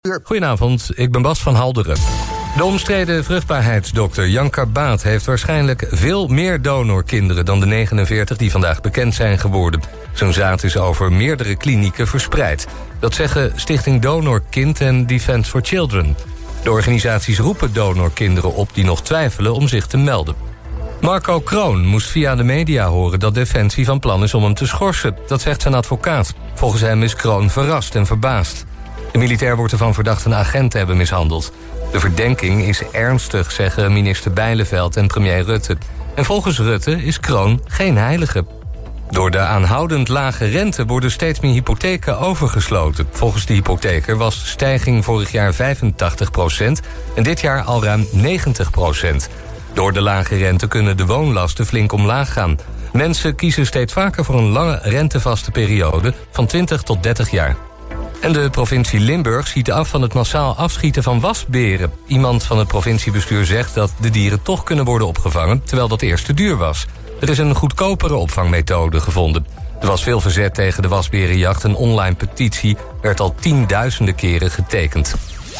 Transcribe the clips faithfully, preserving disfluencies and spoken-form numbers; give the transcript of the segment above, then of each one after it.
Goedenavond, ik ben Bas van Halderen. De omstreden vruchtbaarheidsdokter Jan Karbaat heeft waarschijnlijk veel meer donorkinderen dan de negenenveertig die vandaag bekend zijn geworden. Zijn zaad is over meerdere klinieken verspreid. Dat zeggen Stichting Donorkind en Defence for Children. De organisaties roepen donorkinderen op die nog twijfelen om zich te melden. Marco Kroon moest via de media horen dat Defensie van plan is om hem te schorsen. Dat zegt zijn advocaat. Volgens hem is Kroon verrast en verbaasd. De militair wordt ervan verdacht een agent te hebben mishandeld. De verdenking is ernstig, zeggen minister Bijleveld en premier Rutte. En volgens Rutte is Kroon geen heilige. Door de aanhoudend lage rente worden steeds meer hypotheken overgesloten. Volgens de hypotheker was de stijging vorig jaar vijfentachtig procent... en dit jaar al ruim negentig procent. Door de lage rente kunnen de woonlasten flink omlaag gaan. Mensen kiezen steeds vaker voor een lange rentevaste periode van twintig tot dertig jaar. En de provincie Limburg ziet af van het massaal afschieten van wasberen. Iemand van het provinciebestuur zegt dat de dieren toch kunnen worden opgevangen, terwijl dat eerst te duur was. Er is een goedkopere opvangmethode gevonden. Er was veel verzet tegen de wasberenjacht. Een online petitie werd al tienduizenden keren getekend.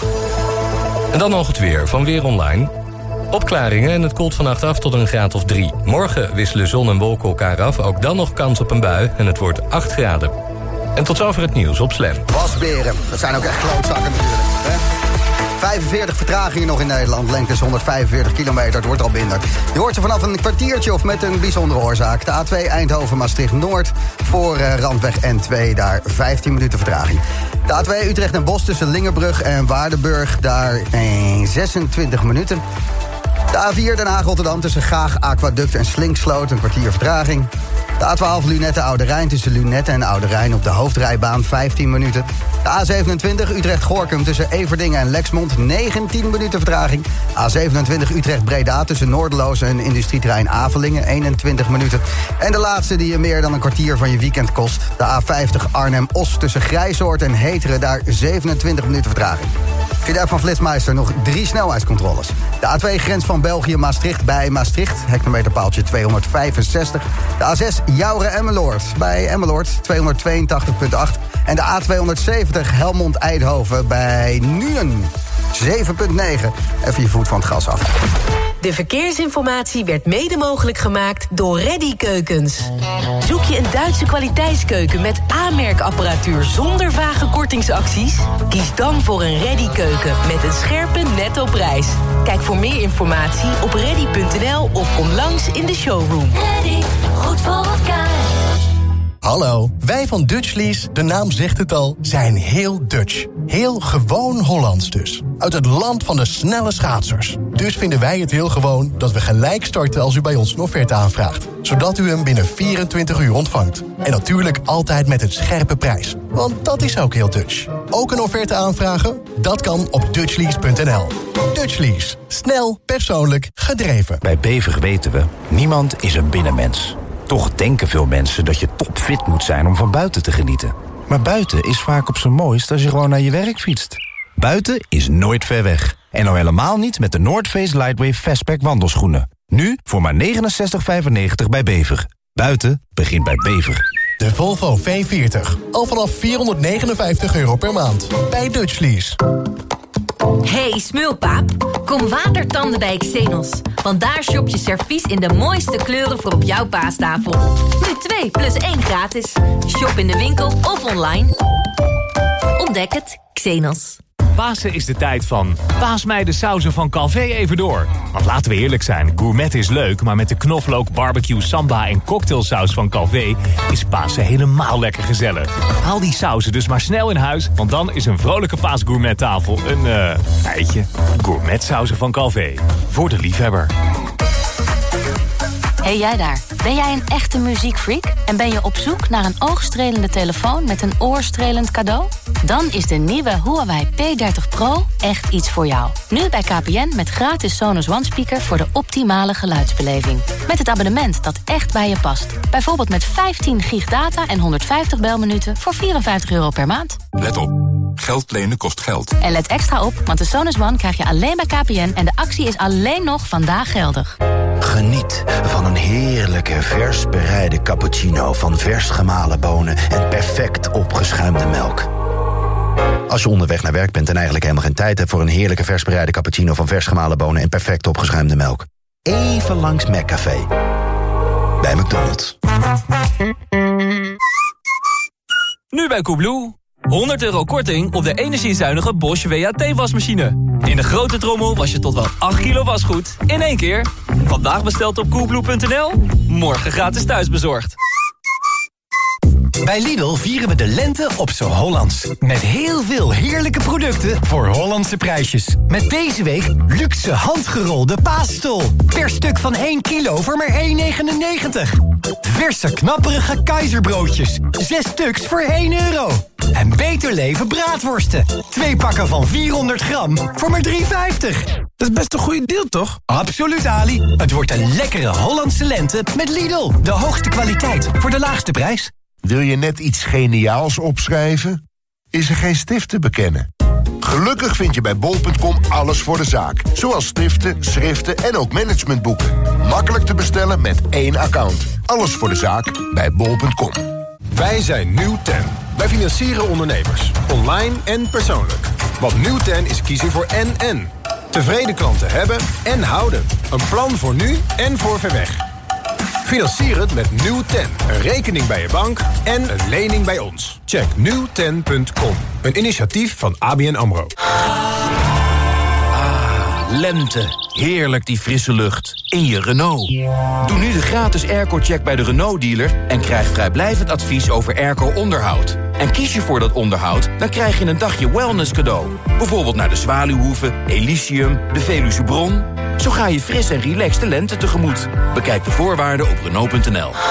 En dan nog het weer van Weer Online. Opklaringen en het koelt vannacht af tot een graad of drie. Morgen wisselen zon en wolken elkaar af. Ook dan nog kans op een bui en het wordt acht graden. En tot zover het nieuws op Slam. Wasberen, dat zijn ook echt klootzakken natuurlijk. Hè? vijfenveertig vertragingen nog in Nederland. Lengte is honderdvijfenveertig kilometer, het wordt al minder. Je hoort ze vanaf een kwartiertje of met een bijzondere oorzaak. De A twee Eindhoven-Maastricht-Noord voor uh, Randweg N twee, daar vijftien minuten vertraging. De A twee Utrecht en Bos tussen Lingebrug en Waardenburg, daar eh, zesentwintig minuten. De A vier Den Haag-Rotterdam tussen Gaag, Aquaduct en Slinksloot, een kwartier vertraging. De A twaalf Lunette-Oude Rijn tussen Lunette en Oude Rijn op de hoofdrijbaan vijftien minuten. De A zevenentwintig Utrecht-Gorkum tussen Everdingen en Lexmond negentien minuten vertraging. A zevenentwintig Utrecht-Breda tussen Noorderloos en industrieterrein Avelingen eenentwintig minuten. En de laatste die je meer dan een kwartier van je weekend kost. De A vijftig Arnhem-Os tussen Grijsoord en Heteren, daar zevenentwintig minuten vertraging. Vidal van Flitsmeister nog drie snelheidscontroles. De A twee grens van België-Maastricht bij Maastricht, hectometerpaaltje tweehonderdvijfenzestig. De A zes Jouren-Emmeloord bij Emmeloord tweehonderdtweeëntachtig komma acht. En de A tweehonderdzeventig Helmond-Eindhoven bij Nuenen zeven komma negen. Even je voet van het gas af. De verkeersinformatie werd mede mogelijk gemaakt door Reddy Keukens. Zoek je een Duitse kwaliteitskeuken met aanmerkapparatuur zonder vage kortingsacties? Kies dan voor een Reddy Keuken met een scherpe netto prijs. Kijk voor meer informatie op reddy punt n l of kom langs in de showroom. Reddy, goed voor elkaar. Hallo, wij van Dutchlease, de naam zegt het al, zijn heel Dutch. Heel gewoon Hollands dus. Uit het land van de snelle schaatsers. Dus vinden wij het heel gewoon dat we gelijk starten als u bij ons een offerte aanvraagt. Zodat u hem binnen vierentwintig uur ontvangt. En natuurlijk altijd met een scherpe prijs. Want dat is ook heel Dutch. Ook een offerte aanvragen? Dat kan op dutchlease punt n l. Dutchlease. Snel, persoonlijk, gedreven. Bij Bever weten we, niemand is een binnenmens. Toch denken veel mensen dat je topfit moet zijn om van buiten te genieten. Maar buiten is vaak op zijn mooist als je gewoon naar je werk fietst. Buiten is nooit ver weg. En al helemaal niet met de North Face Lightwave Fastpack wandelschoenen. Nu voor maar negenenzestig vijfennegentig bij Bever. Buiten begint bij Bever. De Volvo V veertig. Al vanaf vierhonderdnegenenvijftig euro per maand. Bij Dutchlease. Hey smulpaap, kom watertanden bij Xenos. Want daar shop je servies in de mooiste kleuren voor op jouw paastafel. Nu twee plus één gratis. Shop in de winkel of online. Ontdek het, Xenos. Pasen is de tijd van paas mij de sauzen van Calvé even door. Want laten we eerlijk zijn, gourmet is leuk, maar met de knoflook, barbecue, samba en cocktailsaus van Calvé is Pasen helemaal lekker gezellig. Haal die sauzen dus maar snel in huis, want dan is een vrolijke paasgourmettafel een uh, eitje. Gourmetsauzen van Calvé, voor de liefhebber. Hey jij daar, ben jij een echte muziekfreak en ben je op zoek naar een oogstrelende telefoon met een oorstrelend cadeau? Dan is de nieuwe Huawei P dertig Pro echt iets voor jou. Nu bij K P N met gratis Sonos One Speaker voor de optimale geluidsbeleving. Met het abonnement dat echt bij je past. Bijvoorbeeld met vijftien gig data en honderdvijftig belminuten voor vierenvijftig euro per maand. Let op, geld lenen kost geld. En let extra op, want de Sonos One krijg je alleen bij K P N en de actie is alleen nog vandaag geldig. Geniet van een heerlijke vers bereide cappuccino van vers gemalen bonen en perfect opgeschuimde melk. Als je onderweg naar werk bent en eigenlijk helemaal geen tijd hebt voor een heerlijke vers bereide cappuccino van vers gemalen bonen en perfect opgeschuimde melk. Even langs McCafé. Bij McDonald's. Nu bij Coolblue. honderd euro korting op de energiezuinige Bosch W A T-wasmachine. In de grote trommel was je tot wel acht kilo wasgoed in één keer. Vandaag besteld op coolblue punt n l. Morgen gratis thuisbezorgd. Bij Lidl vieren we de lente op z'n Hollands. Met heel veel heerlijke producten voor Hollandse prijsjes. Met deze week luxe handgerolde paasstol. Per stuk van één kilo voor maar één negenennegentig. Verse knapperige keizerbroodjes. Zes stuks voor één euro. En Beter Leven braadworsten. Twee pakken van vierhonderd gram voor maar drie vijftig. Dat is best een goede deal, toch? Absoluut, Ali. Het wordt een lekkere Hollandse lente met Lidl. De hoogste kwaliteit voor de laagste prijs. Wil je net iets geniaals opschrijven? Is er geen stift te bekennen? Gelukkig vind je bij bol punt com alles voor de zaak. Zoals stiften, schriften en ook managementboeken. Makkelijk te bestellen met één account. Alles voor de zaak bij bol punt com. Wij zijn Nieuw ten. Wij financieren ondernemers. Online en persoonlijk. Want Nieuw ten is kiezen voor en en. Tevreden klanten hebben en houden. Een plan voor nu en voor ver weg. Financier het met Nieuw ten. Een rekening bij je bank en een lening bij ons. Check nieuw ten punt com. Een initiatief van A B N AMRO. Lente. Heerlijk die frisse lucht. In je Renault. Doe nu de gratis airco-check bij de Renault-dealer... en krijg vrijblijvend advies over airco-onderhoud. En kies je voor dat onderhoud, dan krijg je een dagje wellness cadeau. Bijvoorbeeld naar de Zwaluwhoeve, Elysium, de Veluwe Bron. Zo ga je fris en relaxed de lente tegemoet. Bekijk de voorwaarden op Renault punt n l.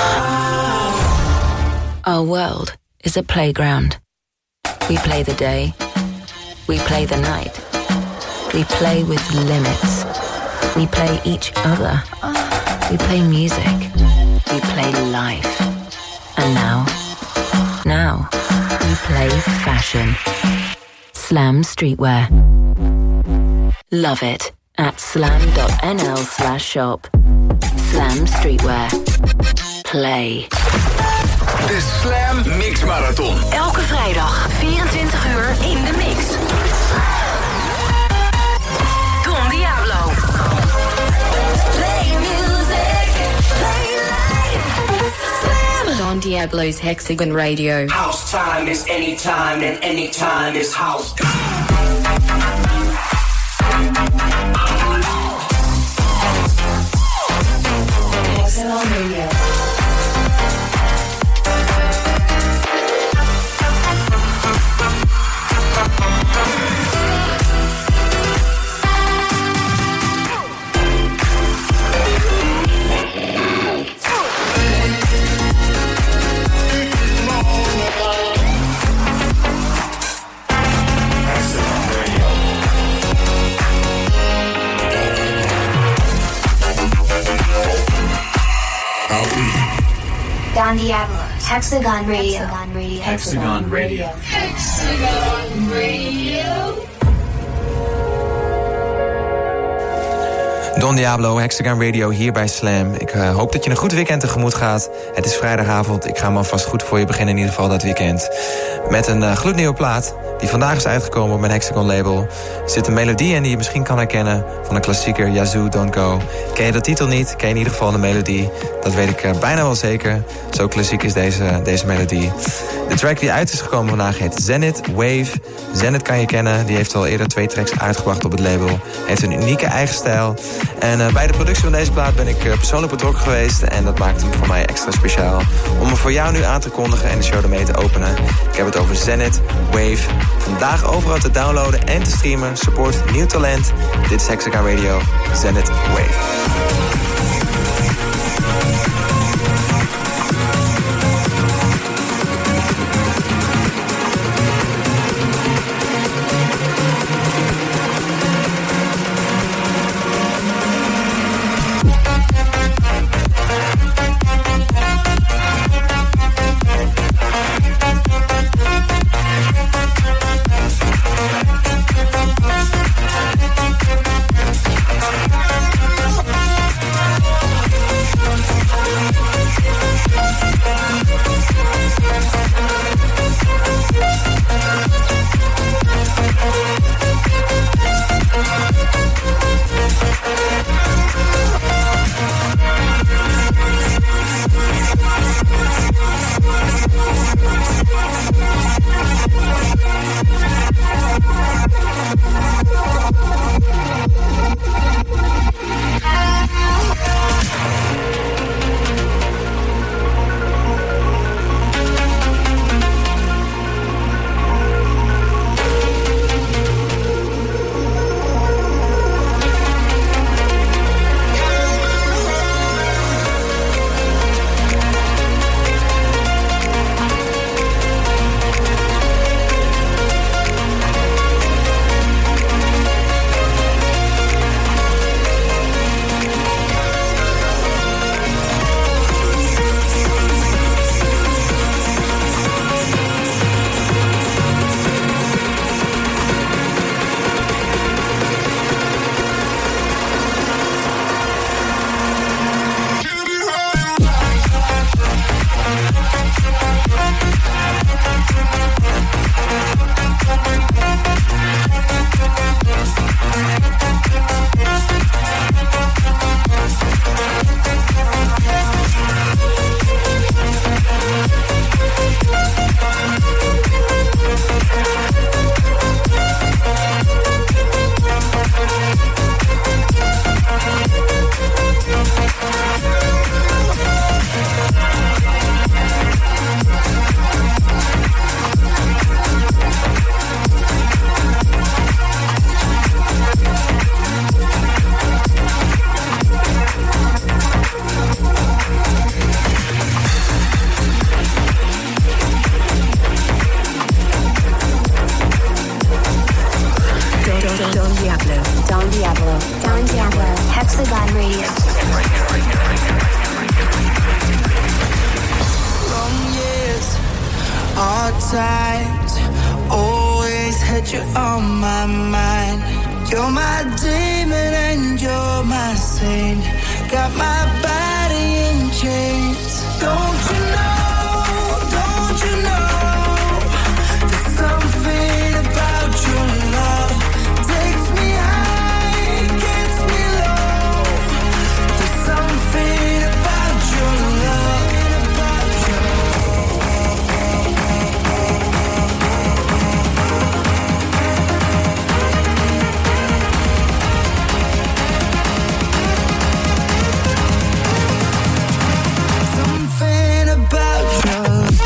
Our world is a playground. We play the day. We play the night. We play with limits. We play each other. We play music. We play life. And now, now, we play fashion. Slam Streetwear. Love it at slam.nl slash shop. Slam Streetwear. Play. De Slam Mix Marathon. Elke vrijdag, vierentwintig uur in de mix. Don Diablo. Play music, play life. Slam. Don Diablo's Hexagon Radio. House time is anytime and anytime is house. Hexagon Radio. Don Diablo's Hexagon Radio. Hexagon Radio. Hexagon Radio. Hexagon Radio. Don Diablo, Hexagon Radio hier bij Slam. Ik uh, hoop dat je een goed weekend tegemoet gaat. Het is vrijdagavond, ik ga hem alvast goed voor je beginnen in ieder geval dat weekend. Met een uh, gloednieuwe plaat die vandaag is uitgekomen op mijn Hexagon label. Er zit een melodie in die je misschien kan herkennen van de klassieker Yazoo Don't Go. Ken je de titel niet, ken je in ieder geval de melodie. Dat weet ik uh, bijna wel zeker. Zo klassiek is deze, deze melodie. De track die uit is gekomen vandaag heet Zenith Wave. Zenith kan je kennen, die heeft al eerder twee tracks uitgebracht op het label. Heeft een unieke eigen stijl. En uh, bij de productie van deze plaat ben ik uh, persoonlijk betrokken geweest. En dat maakt hem voor mij extra speciaal. Om hem voor jou nu aan te kondigen en de show ermee te openen. Ik heb het over Zenith Wave. Vandaag overal te downloaden en te streamen. Support nieuw talent. Dit is Hexagon Radio. Zenith Wave. Don, Don Diablo. Don Diablo. Don Diablo. Hexagon Radio. Long years, hard times, always had you on my mind. You're my demon and you're my saint. Got my body in chains. Don't you know, don't you know, there's something about your love. Takes me high, gets me low. There's something about your love. Something about your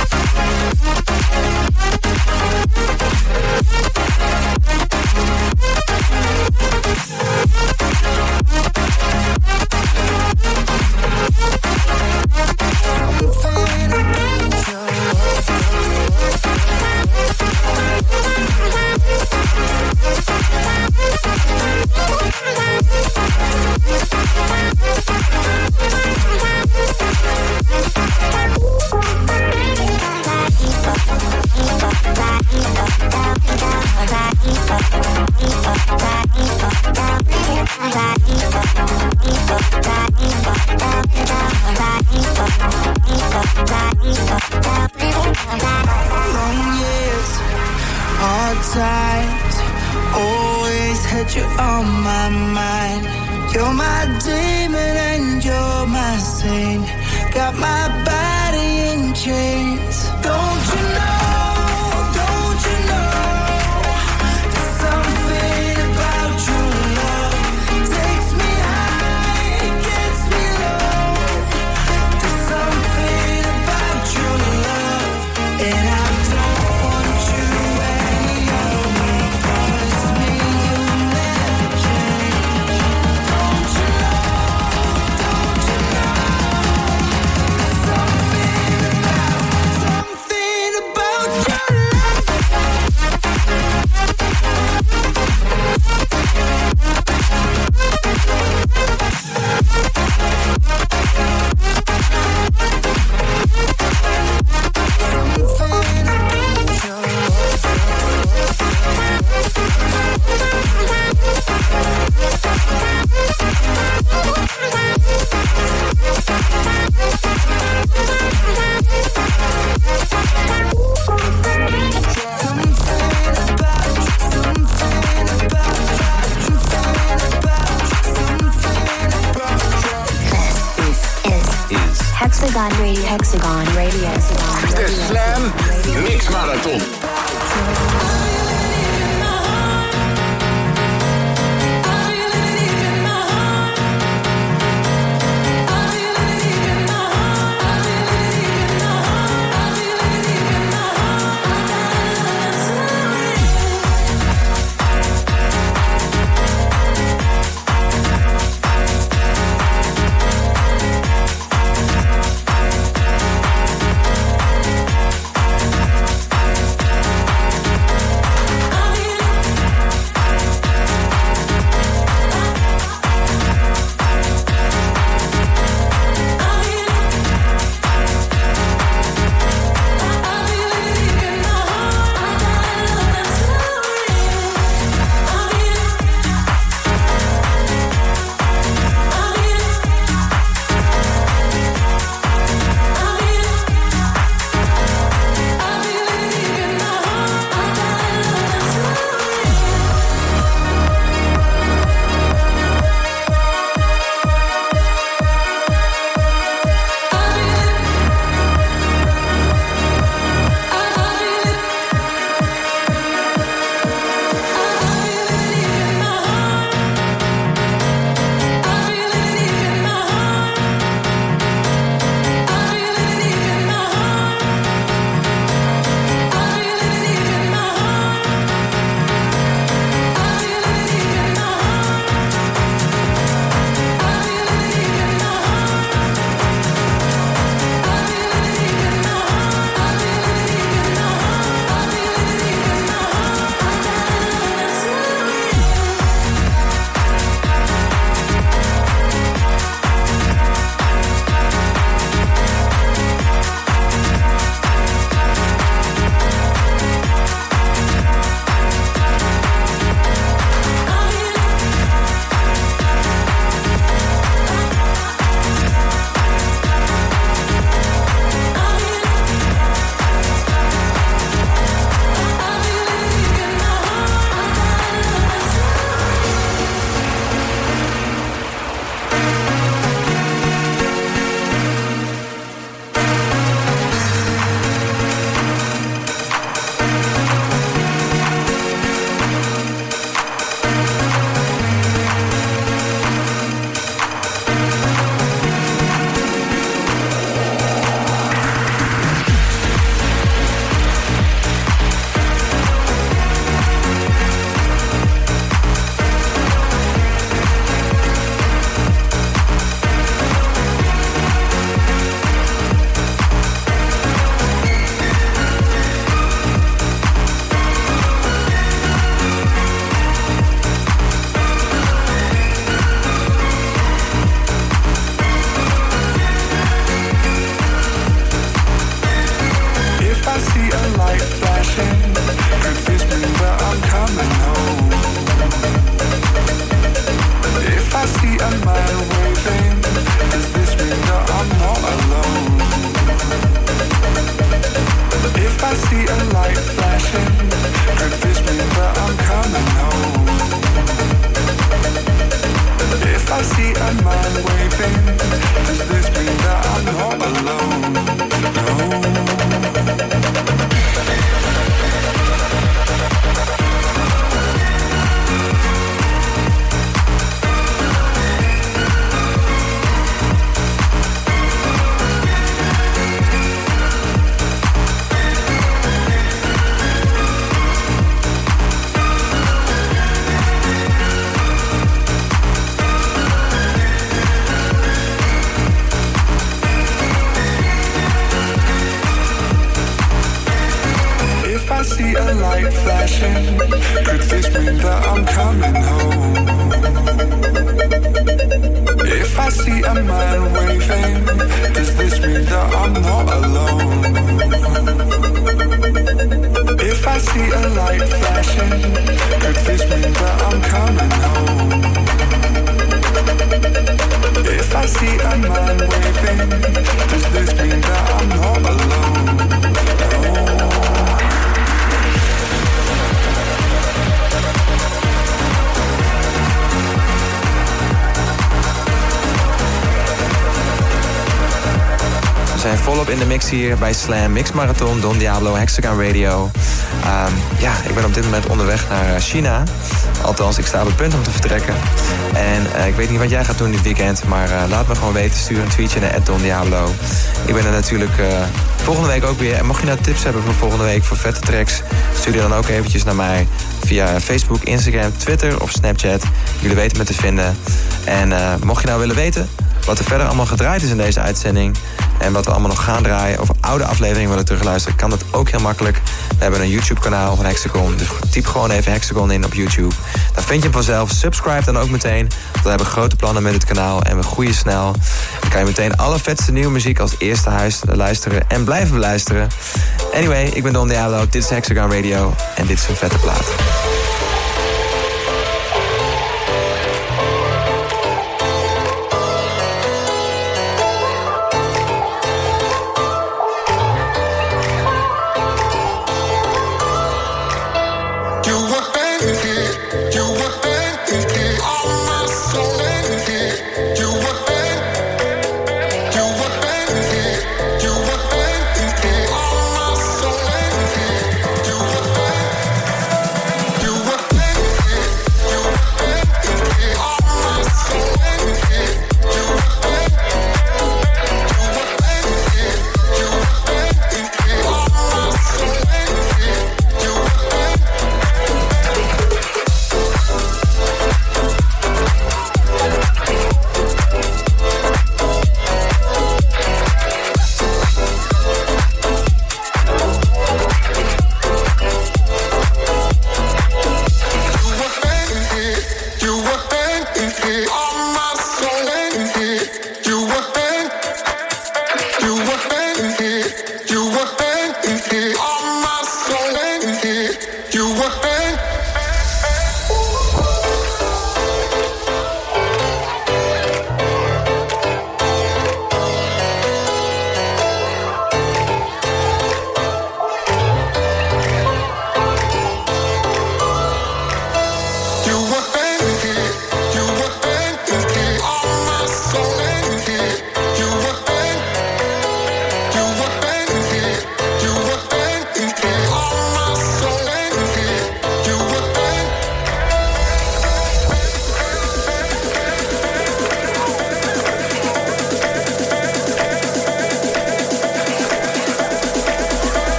long years, hard times, always had you on my mind. You're my demon and you're my saint. Got my body in chains. Don't you know, don't you know, there's something about your love. Takes me high, gets me low. There's something about your love, and I don't want you any other way. Promise me you'll never change. Don't you know, don't you know, there's something about, something about your Hexagon Radio. Hexagon Radio. De Slam Mix Marathon. a mind waving, does this mean that I'm not alone? No. See a light flashing, could this mean that I'm coming home? If I see a man waving, does this mean that I'm not alone? If I see a light flashing, could this mean that I'm coming home? If I see a man waving, does this mean that I'm not alone? No. We zijn volop in de mix hier bij Slam Mix Marathon, Don Diablo, Hexagon Radio. Um, ja, ik ben op dit moment onderweg naar China. Althans, ik sta op het punt om te vertrekken. En uh, ik weet niet wat jij gaat doen dit weekend, maar uh, laat me gewoon weten. Stuur een tweetje naar at Don Diablo. Ik ben er natuurlijk uh, volgende week ook weer. En mocht je nou tips hebben voor volgende week voor vette tracks, stuur die dan ook eventjes naar mij via Facebook, Instagram, Twitter of Snapchat. Jullie weten me te vinden. En uh, mocht je nou willen weten wat er verder allemaal gedraaid is in deze uitzending en wat we allemaal nog gaan draaien of oude afleveringen willen terugluisteren, kan dat ook heel makkelijk. We hebben een YouTube-kanaal van Hexagon, dus typ gewoon even Hexagon in op YouTube. Dan vind je hem vanzelf. Subscribe dan ook meteen, want we hebben grote plannen met het kanaal en we groeien snel. Dan kan je meteen alle vetste nieuwe muziek als eerste huis luisteren en blijven beluisteren. Anyway, ik ben Don Diablo, dit is Hexagon Radio en dit is een vette plaat.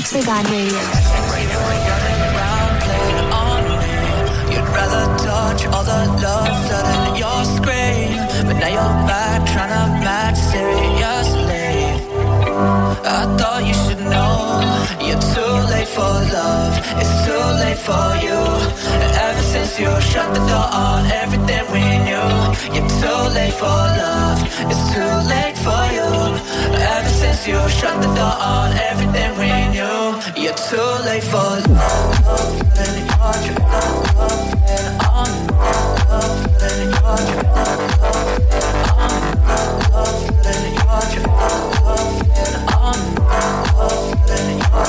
Hexagon Radio. You'd rather touch all the love flooding in your screen, but now you're back trying to match seriously. I thought you should know you're too late for love, it's too late for you. Ever since you shut the door on everything we knew, you're too late for love, it's too late for you. Ever since you shut the door on everything we knew, you're too late for love. And you're love and on love and you're love on love and you're love and on love and you're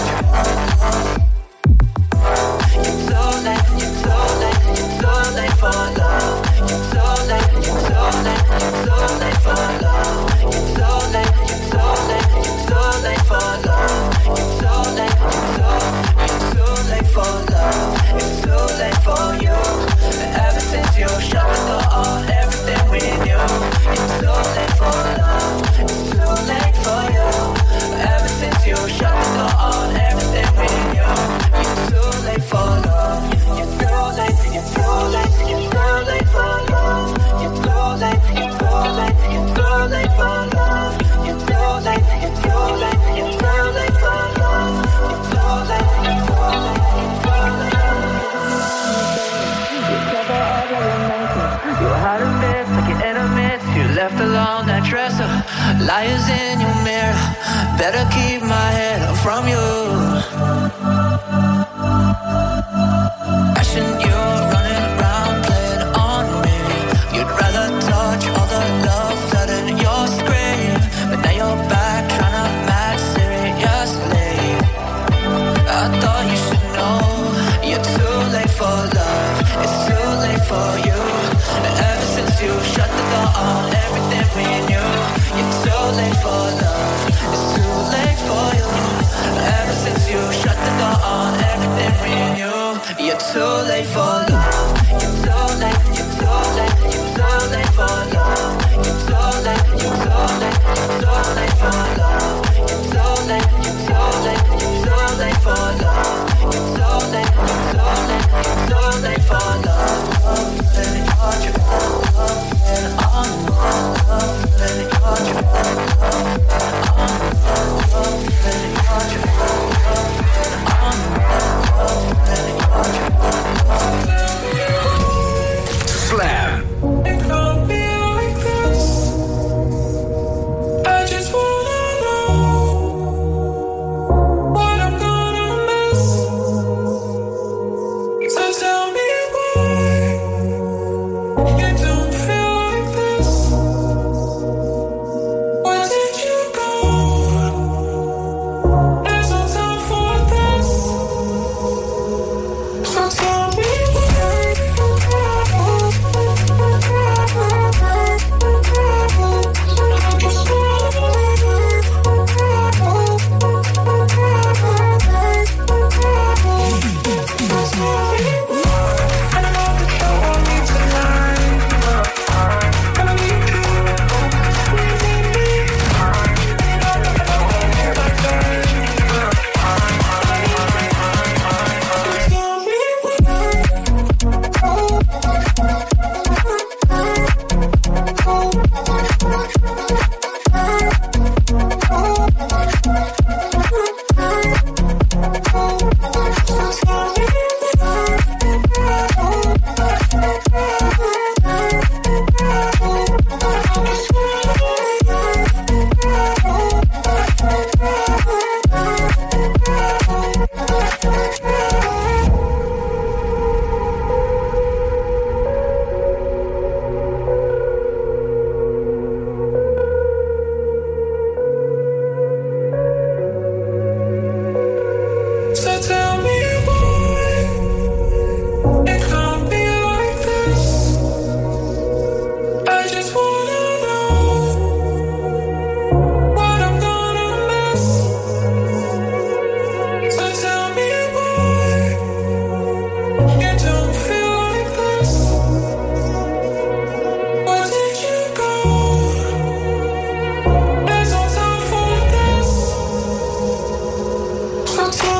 You're too late, you're too late, you're too late for love. You're too late, you're too late, you're too late for love. You're too late, you're too late, you're too late for love. You're too late, you're too, you're too late for love. It's too late for you. Ever since you shut the door on everything we knew, it's too late for love. It's too late for you. Ever since you shut the door on everything we knew, it's too late for love. You're too late, you're too late, you're too late for love. You're too late, you're too late, you're too late for love. You're too late, you're too late, you're too late for love. You're too late, you're too late, you're too late. You had a miss like your enemies. You left alone that dresser. Liars in your mirror. Better keep my head from you. Passion, you're running around playing on me. You'd rather touch all the love flooding in your screen, but now you're back trying to match seriously. I thought you should know you're too late for love. It's too late for you. Ever since you shut the door on everything we knew, you're too late for love. It's too late for you. Ever since you shut the door on everything we knew, you're too late for love. You're too late, you're too late, you're too late for love. You're too late, you're too late, you're too late for love. You're too late, you're too late, you're too late for love. You're too late, you're too late, you're too late for love. And you're love and on love and you're love on love and you're love on love and you're Slam. It can't be like this. I just wanna know what I'm gonna miss. So tell me why you don't feel like this. Where did you go? There's no time for this. So tell me why. So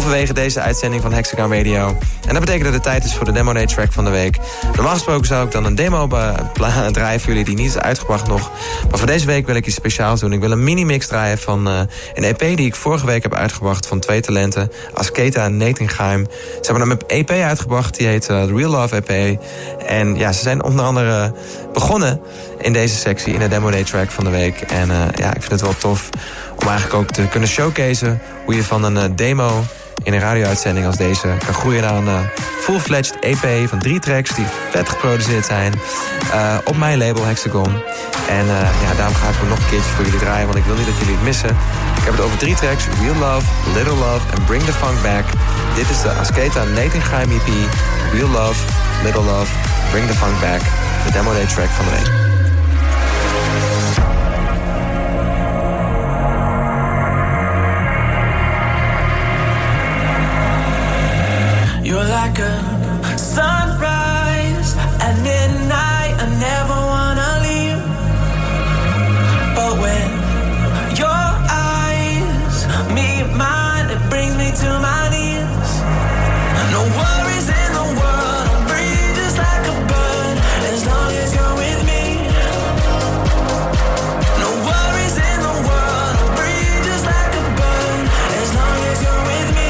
halverwege deze uitzending van Hexagon Radio. En dat betekent dat het tijd is voor de Demo Day track van de week. Normaal gesproken zou ik dan een demo draaien voor jullie die niet is uitgebracht nog. Maar voor deze week wil ik iets speciaals doen. Ik wil een mini-mix draaien van uh, een E P die ik vorige week heb uitgebracht van twee talenten. Asketa en Natingheim. Ze hebben een E P uitgebracht, die heet uh, The Real Love E P. En ja, ze zijn onder andere begonnen in deze sectie in de Demo Day track van de week. En uh, ja, ik vind het wel tof om eigenlijk ook te kunnen showcaseen hoe je van een uh, demo in een radio-uitzending als deze kan groeien naar een uh, full-fledged E P van drie tracks die vet geproduceerd zijn uh, op mijn label Hexagon. En uh, ja, daarom ga ik hem nog een keertje voor jullie draaien, want ik wil niet dat jullie het missen. Ik heb het over drie tracks: Real Love, Little Love en Bring the Funk Back. Dit is de Asketa Natingheim E P, Real Love, Little Love, Bring the Funk Back, de Demo Day track van de week. You're like a sunrise at midnight. I never wanna leave, but when your eyes meet mine, it brings me to my knees. No worries in the world, I'm free just like a bird, as long as you're with me. No worries in the world, I'm free just like a bird, as long as you're with me.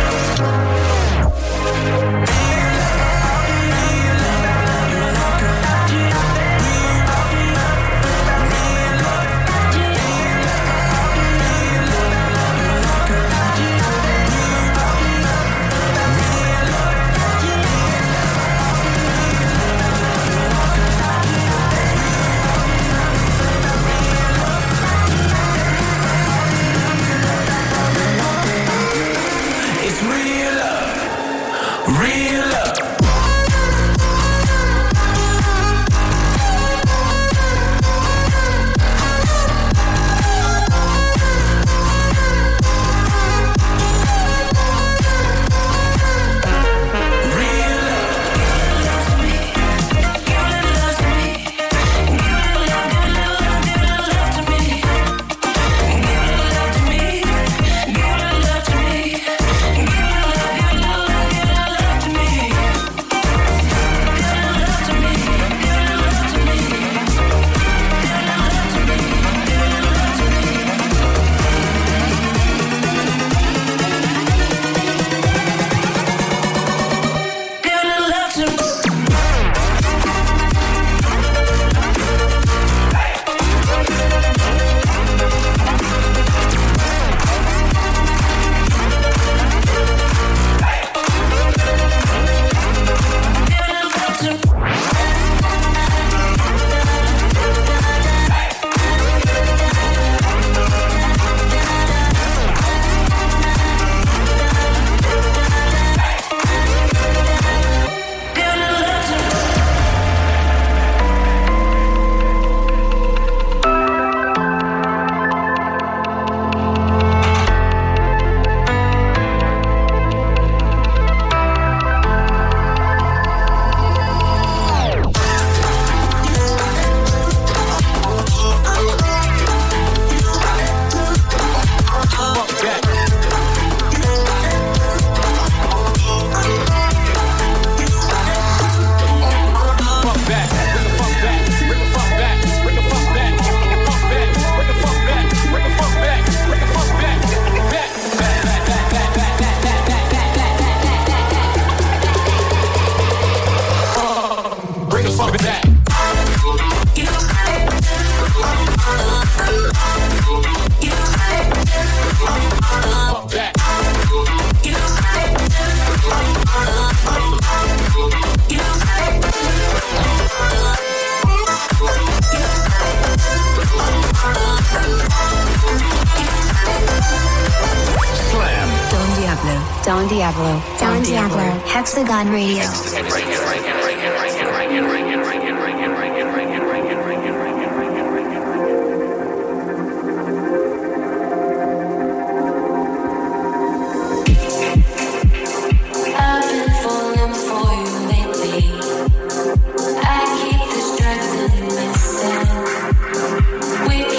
Don Diablo. Don Diablo. Hexagon Radio.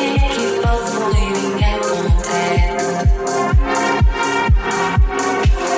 We'll be right back.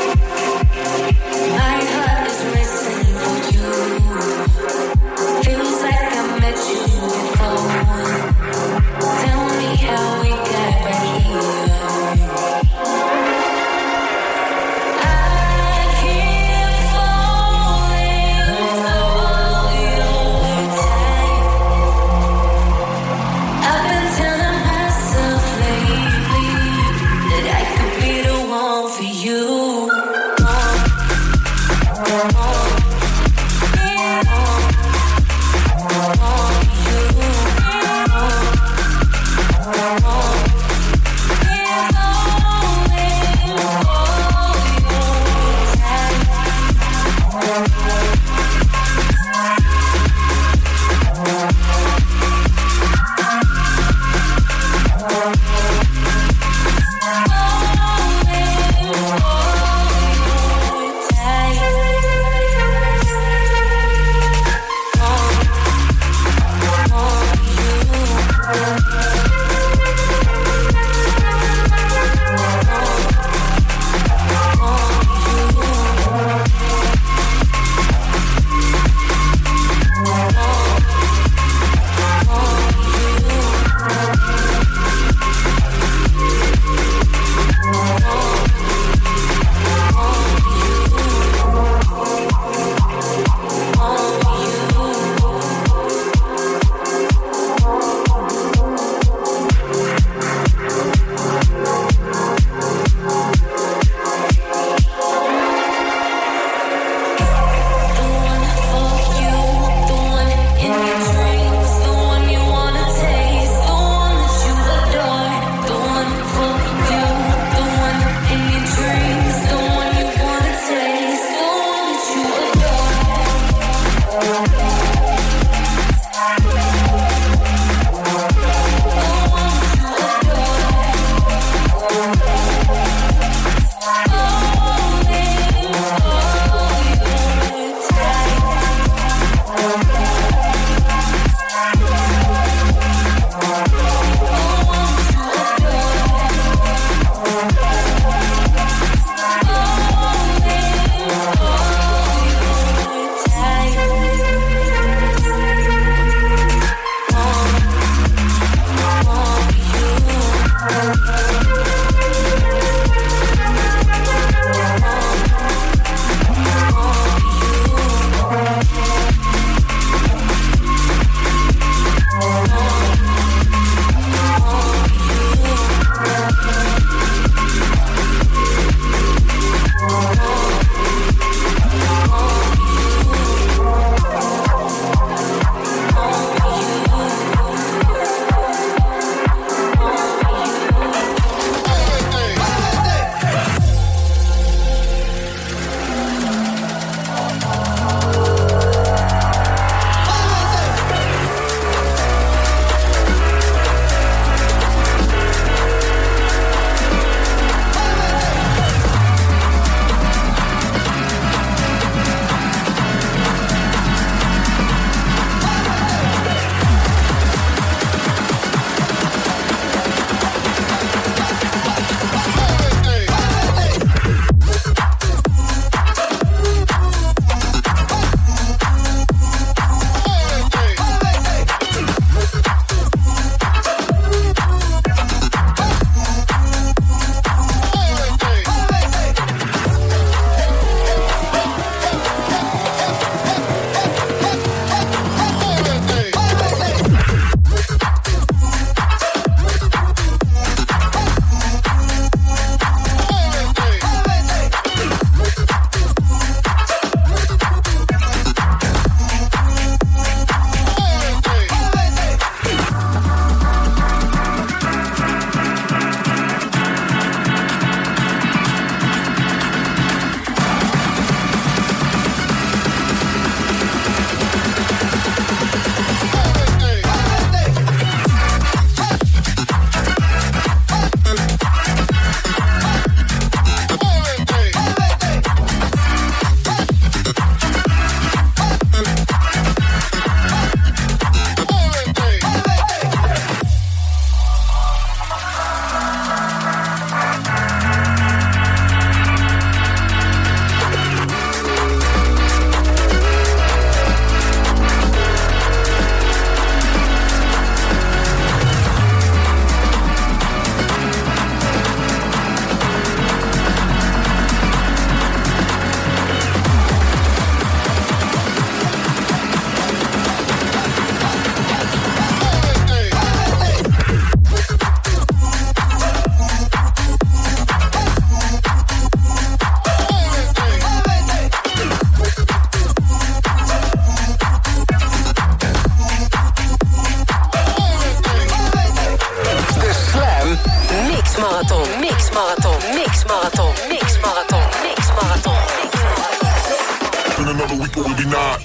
Mix Marathon. Mix Marathon. Mix Marathon. Been another week, but we be not.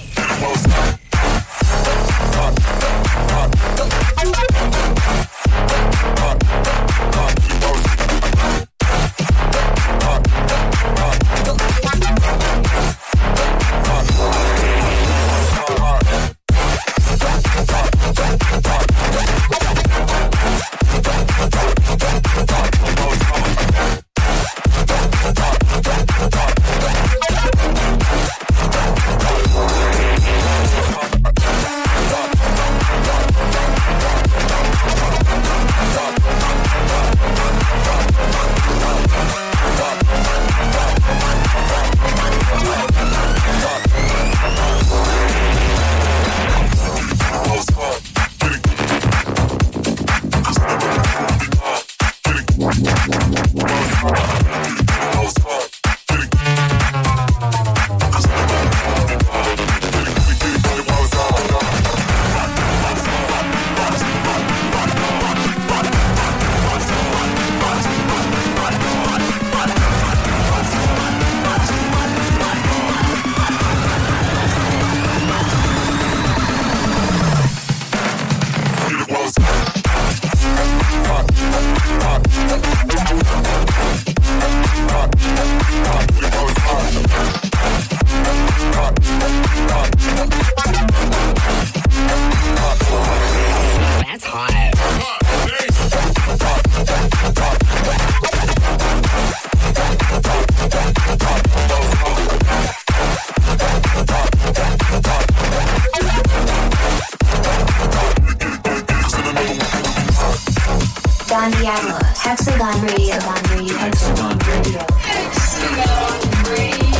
Don Diablo, Hexagon Radio, Hexagon Radio, Hexagon Radio, Hexagon Radio.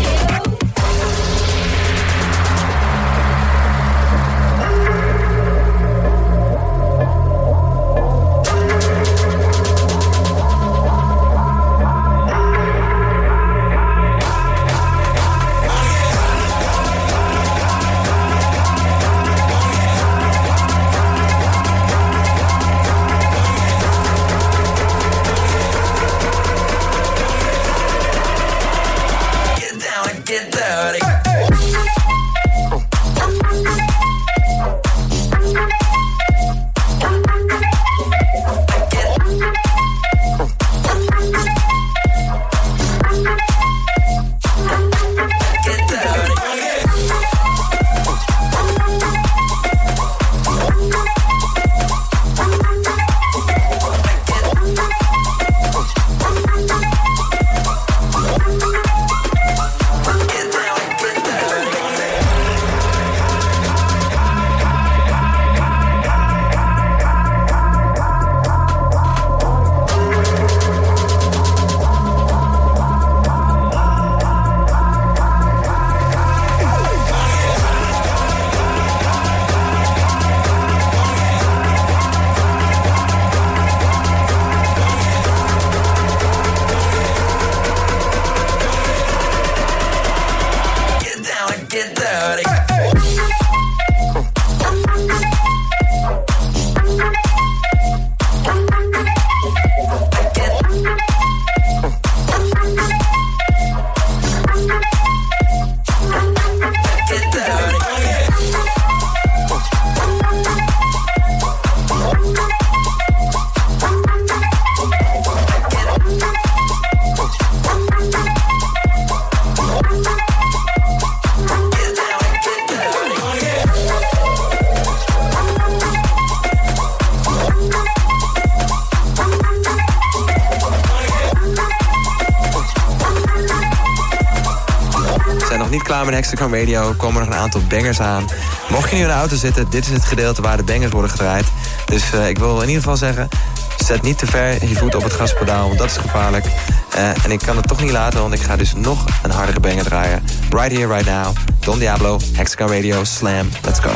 Met Hexagon Radio komen er nog een aantal bangers aan. Mocht je nu in de auto zitten, dit is het gedeelte waar de bangers worden gedraaid. Dus uh, ik wil in ieder geval zeggen, zet niet te ver je voet op het gaspedaal, want dat is gevaarlijk. Uh, en ik kan het toch niet laten, want ik ga dus nog een hardere banger draaien. Right here, right now. Don Diablo, Hexagon Radio, Slam. Let's go.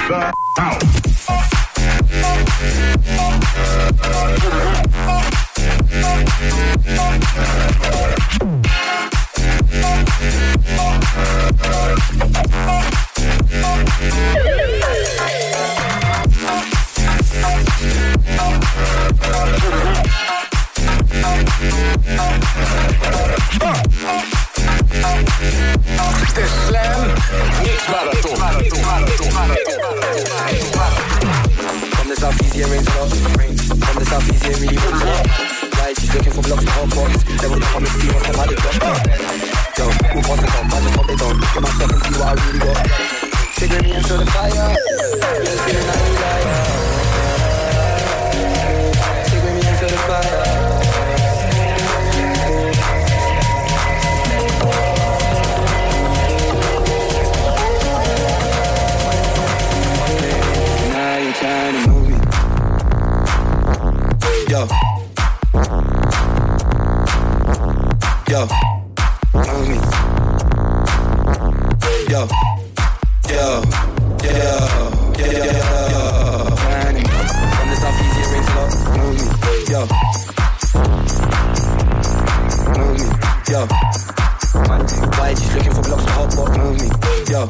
the house. De Slam Mix Marathon. From the southeast, yeah, rains a lot. From the southeast, yeah, really rains a lot. Right, she's looking for blocks to hot box. They will come and see what's about the drop. Yo, who wants to come? I just hope they don't. Look at myself and see what I really got. Figure me into the fire. Yeah, feeling like a liar. Figure me into the fire. Trying to move me. Yo. Yo. Move me. Yo. Yo. Yo. Yo. Yo. Yo. Trying to from the southeast, it rings a lot. Move me. Yo. Move me. Yo. Why just looking for blocks to hot pot? Move me. Yo.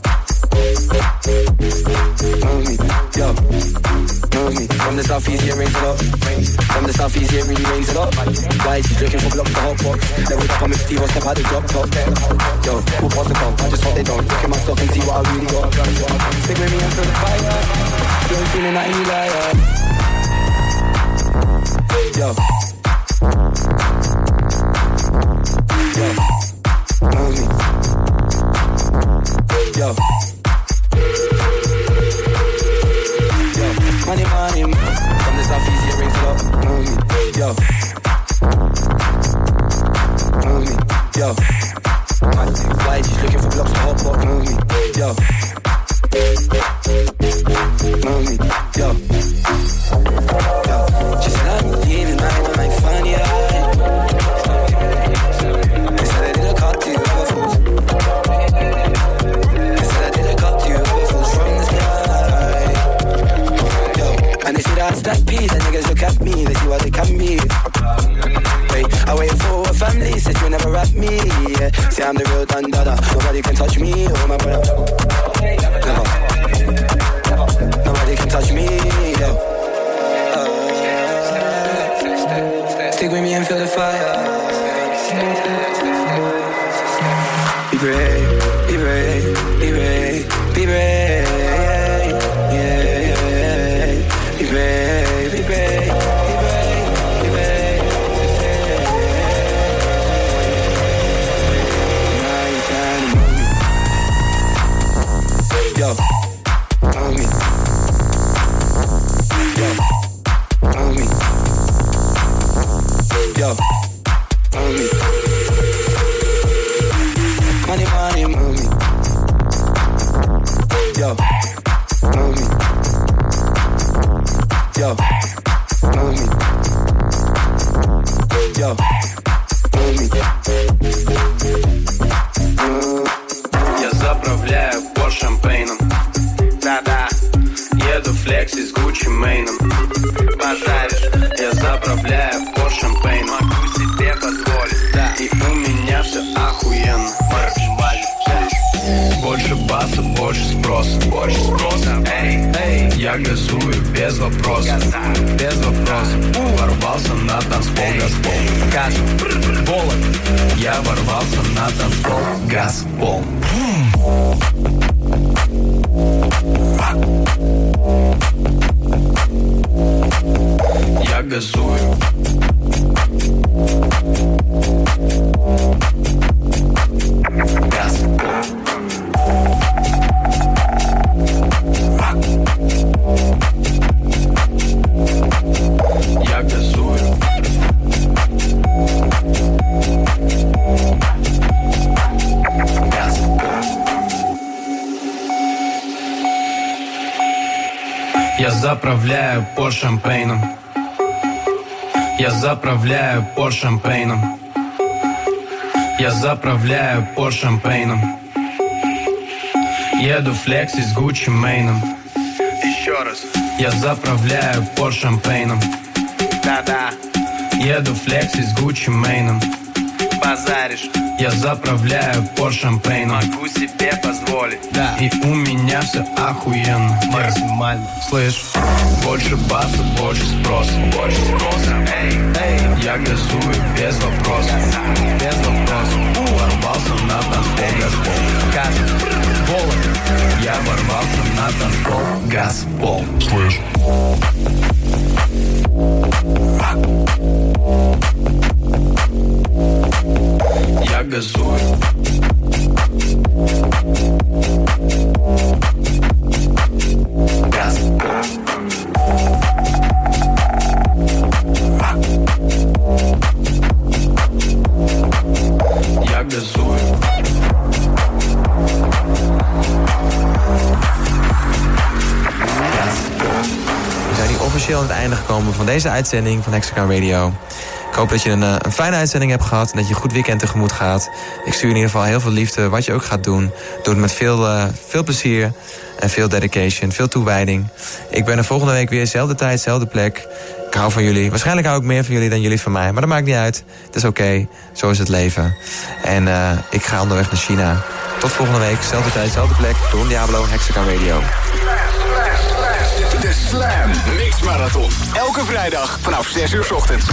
Move me, yo, move me. From the southeast, yeah, rains a lot. From the southeast, yeah, really rains a lot. Why she's looking for blocks to hot box? Level up on Mister Steve, step out the drop top. Yo, who wants to come? I just hope they don't. Look at my stock and see what I really got. Stick with me and feel the fire. You ain't feeling that you liar. Yo, yo, move me. Yo. Money, money, from the southeast, yeah, rings a lot. Move me, yo. Move me, yo. Why she's looking for blocks to hot pot? Move me, yo. Move me, yo. Yo. She said I'm leaving, I want like funny eyes. They said I did a cut to you, other fools. They said I did a cut to you, other fools from the sky. And they see that stack P, the niggas look at me, they see what they can be. Wait, I wait for a family, said you never rap me. Yeah. See I'm the real Dandada, nobody can touch me, oh my brother. Never, nobody can touch me, yo. Uh, stick with me and feel the fire. Be brave, be brave, be brave, be brave. Be brave, be brave, be brave, be brave. Now you're trying to move me. Yo, move me. Yo, move me. Yo, move me. Money, money, move me. Yo, move me. Yo, move me. Yo, move me. Я заправляю по шампейном. Да-да, еду флекси с Гуччи Мэйном. Пожаришь, я заправляю по шампейну. Могу себе позволить, да. И у меня все охуенно. Больше баса, больше спроса, больше спроса. Эй, эй, я газую без вопросов, без вопросов. Ворвался на танцпол, газпол. Кажет, болот. Я ворвался на танцпол, газпол. Я газую. Газпол. Я газую. Я заправляю по шампейном. Я заправляю по шампейном. Я заправляю по шампейном. Еду флекси с Гуччи Мэйном. Еще раз. Я заправляю по шампейном. Да-да. Еду флекси с Гуччи Мэйном. Базаришь. Я заправляю по шампейном. Могу себе позволить. Да. И у меня все охуенно. Максимально. Слышь, больше баса, больше спроса. Больше спроса. Эй, эй. Я газую без вопросов. Без вопросов. Ворвался на танцпол, газпол. Кажет, волок. Я ворвался на танцпол, газпол. Слышь. Я газую. Газ. Я газую. We zijn hier officieel aan het einde gekomen van deze uitzending van Hexagon Radio. Ik hoop dat je een, een fijne uitzending hebt gehad en dat je een goed weekend tegemoet gaat. Ik stuur in ieder geval heel veel liefde, wat je ook gaat doen. Doe het met veel, uh, veel plezier en veel dedication, veel toewijding. Ik ben er volgende week weer, zelfde tijd, zelfde plek. Ik hou van jullie. Waarschijnlijk hou ik meer van jullie dan jullie van mij. Maar dat maakt niet uit. Het is oké. Okay. Zo is het leven. En uh, ik ga onderweg naar China. Tot volgende week. Zelfde tijd, zelfde plek. Don Diablo, Hexagon Radio. De Slam Mix Marathon. Elke vrijdag vanaf zes uur 's ochtends.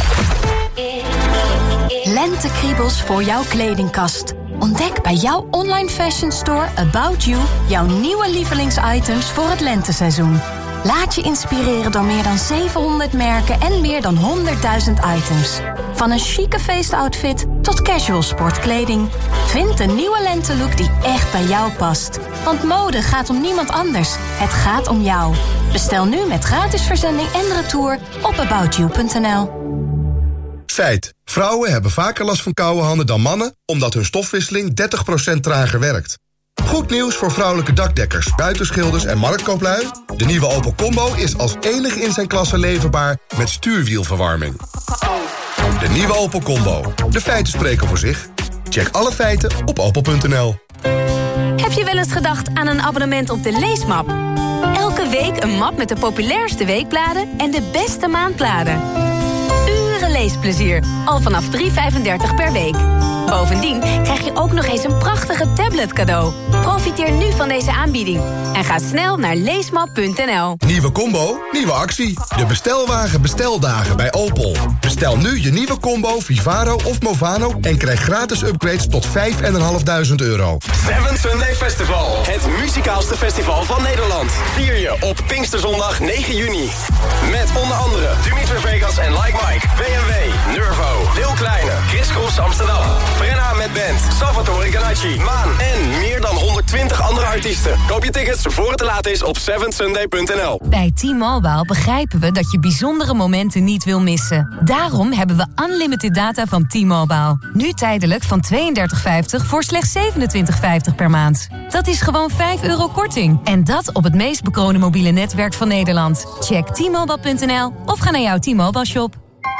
Lentekriebels voor jouw kledingkast. Ontdek bij jouw online fashion store About You jouw nieuwe lievelingsitems voor het lenteseizoen. Laat je inspireren door meer dan zevenhonderd merken en meer dan honderdduizend items. Van een chique feestoutfit tot casual sportkleding. Vind de nieuwe lentelook die echt bij jou past. Want mode gaat om niemand anders. Het gaat om jou. Bestel nu met gratis verzending en retour op about you punt n l. Feit. Vrouwen hebben vaker last van koude handen dan mannen, omdat hun stofwisseling dertig procent trager werkt. Goed nieuws voor vrouwelijke dakdekkers, buitenschilders en marktkooplui. De nieuwe Opel Combo is als enige in zijn klasse leverbaar met stuurwielverwarming. De nieuwe Opel Combo. De feiten spreken voor zich. Check alle feiten op opel punt n l. Heb je wel eens gedacht aan een abonnement op de Leesmap? Elke week een map met de populairste weekbladen en de beste maandbladen. Uren leesplezier, al vanaf drie vijfendertig per week. Bovendien krijg je ook nog eens een prachtige tablet cadeau. Profiteer nu van deze aanbieding en ga snel naar leesmap punt n l. Nieuwe combo, nieuwe actie. De bestelwagen besteldagen bij Opel. Bestel nu je nieuwe combo, Vivaro of Movano en krijg gratis upgrades tot vijf en een half duizend euro. Seven Sunday Festival. Het muzikaalste festival van Nederland. Vier je op Pinksterzondag negen juni. Met onder andere Dimitri Vegas en Like Mike, B M W, Nervo, Lil Kleine, Chris Cross Amsterdam, Frenna met band, Salvatore Ganacci, Maan en meer dan honderdtwintig andere artiesten. Koop je tickets voor het te laat is op seven sunday punt n l. Bij T-Mobile begrijpen we dat je bijzondere momenten niet wil missen. Daarom hebben we unlimited data van T-Mobile. Nu tijdelijk van tweeëndertig vijftig voor slechts zevenentwintig vijftig per maand. Dat is gewoon vijf euro korting. En dat op het meest bekroonde mobiele netwerk van Nederland. Check t mobile punt n l of ga naar jouw T-Mobile shop.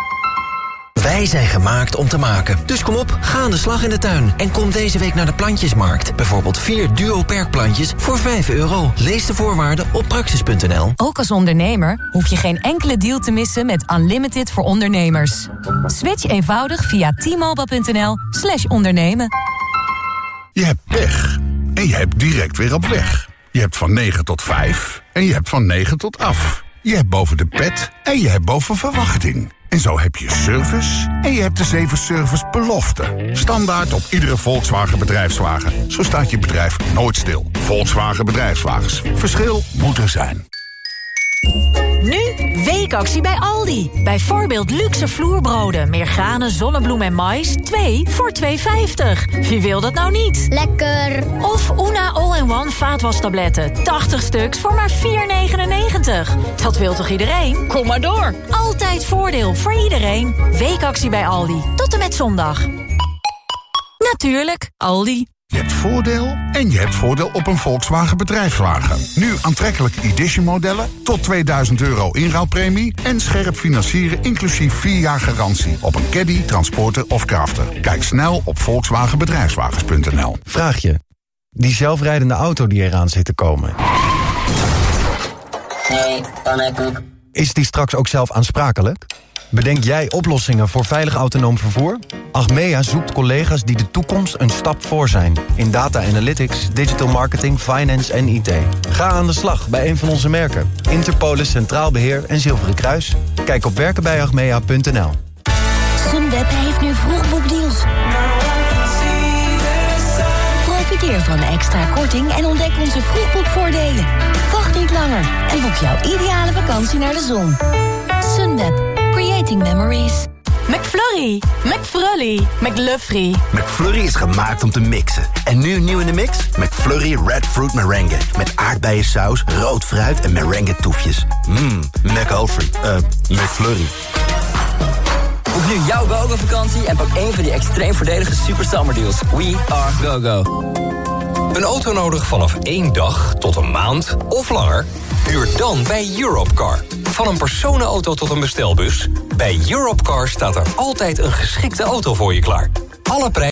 Wij zijn gemaakt om te maken. Dus kom op, ga aan de slag in de tuin. En kom deze week naar de Plantjesmarkt. Bijvoorbeeld vier duo perkplantjes voor vijf euro. Lees de voorwaarden op praxis punt n l. Ook als ondernemer hoef je geen enkele deal te missen met Unlimited voor ondernemers. Switch eenvoudig via t mobile punt n l slash ondernemen. Je hebt pech en je hebt direct weer op weg. Je hebt van negen tot vijf en je hebt van negen tot af. Je hebt boven de pet en je hebt boven verwachting. En zo heb je service en je hebt de zeven Service beloften. Standaard op iedere Volkswagen bedrijfswagen. Zo staat je bedrijf nooit stil. Volkswagen Bedrijfswagens. Verschil moet er zijn. Nu weekactie bij Aldi. Bijvoorbeeld luxe vloerbroden, meer granen, zonnebloem en mais. twee voor twee vijftig. Wie wil dat nou niet? Lekker. Of Una All-in-One vaatwastabletten. tachtig stuks voor maar vier negenennegentig. Dat wil toch iedereen? Kom maar door. Altijd voordeel voor iedereen. Weekactie bij Aldi. Tot en met zondag. Natuurlijk, Aldi. Je hebt voordeel en je hebt voordeel op een Volkswagen bedrijfswagen. Nu aantrekkelijke edition modellen, tot tweeduizend euro inruilpremie... en scherp financieren inclusief vier jaar garantie... op een Caddy, Transporter of Crafter. Kijk snel op volkswagen bedrijfswagens punt n l. Vraag je, die zelfrijdende auto die eraan zit te komen... Nee, pannenkoek. Is die straks ook zelf aansprakelijk? Bedenk jij oplossingen voor veilig autonoom vervoer? Achmea zoekt collega's die de toekomst een stap voor zijn. In data analytics, digital marketing, finance en I T. Ga aan de slag bij een van onze merken. Interpolis, Centraal Beheer en Zilveren Kruis. Kijk op werken bij achmea punt n l. Sunweb heeft nu vroegboekdeals. Profiteer van extra korting en ontdek onze vroegboekvoordelen. Wacht niet langer en boek jouw ideale vakantie naar de zon. Sunweb. Creating memories. McFlurry, McFlurry, McLuffrey. McFlurry is gemaakt om te mixen. En nu nieuw in de mix? McFlurry Red Fruit Meringue. Met aardbeiensaus, rood fruit en merengue toefjes. Mmm, McAlfred. Eh, uh, McFlurry. Boek nu jouw GoGo-vakantie en pak één van die extreem voordelige super summer deals. We are GoGo. Een auto nodig vanaf één dag tot een maand of langer? Huur dan bij Europcar. Van een personenauto tot een bestelbus. Bij Europcar staat er altijd een geschikte auto voor je klaar. Alle prijzen